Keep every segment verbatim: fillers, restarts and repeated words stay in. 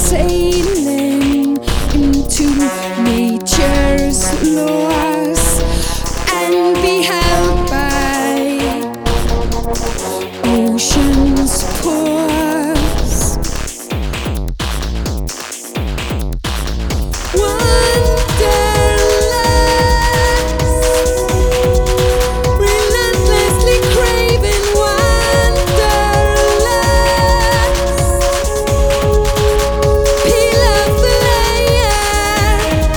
sailing into nature's laws and be held by ocean's pores. Wanderlust, relentlessly craving wanderlust. Peel off the layers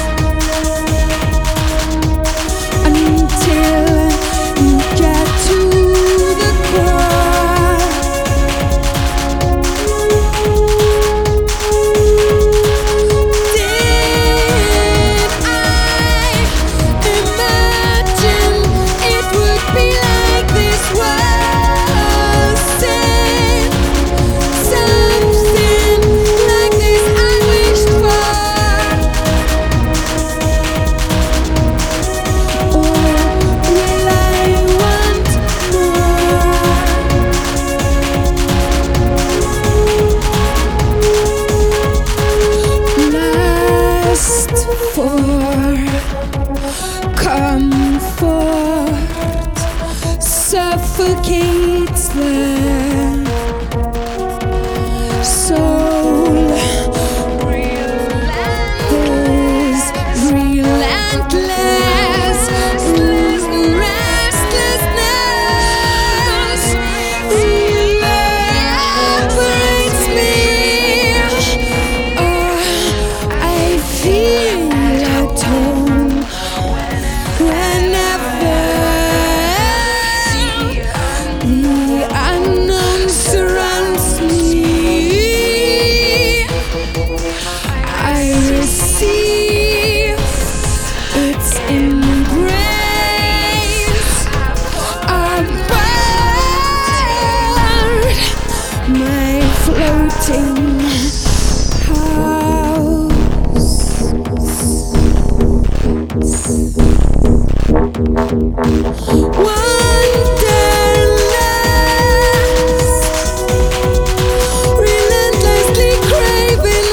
until you get to the core. Did I imagine it would be like this? Was it something like this I wished for? Or will I want more? Lust for comfort suffocates the soul. This relentless restlessness evaporates me. Oh, I feel at home whenever the unknown surrounds me. I receive its embrace aboard my floating house. Wanderlust, relentlessly craving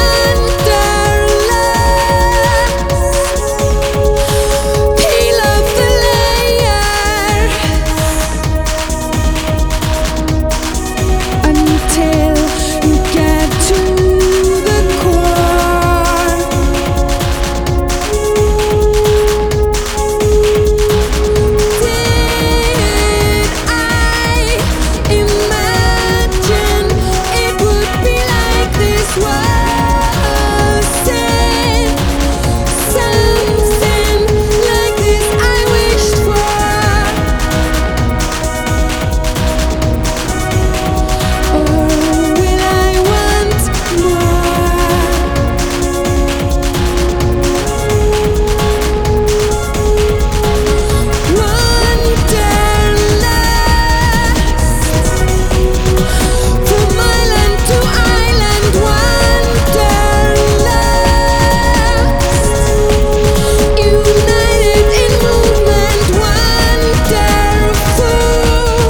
wanderlust. Peel off the layers until you get to the core. Did I imagine it would be like this? Was it something like this I wished for? Or will I want more? Wanderlust, from island to island, wanderlust, united in movement, wonderful.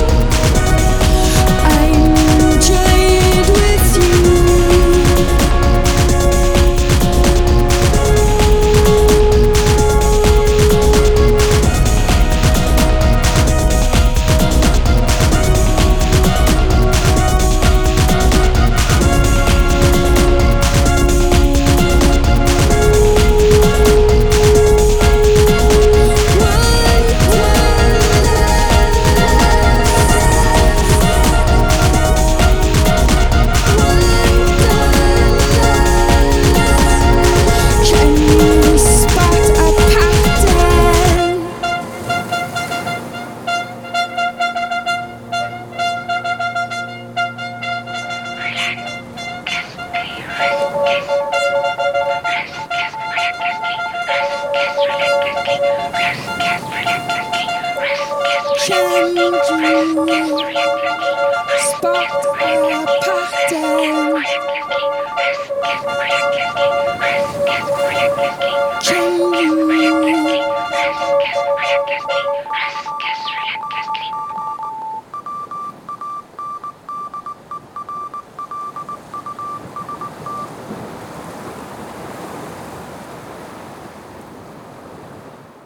I enjoy it with you. Can you spot a pattern? Can you spot a pattern? Can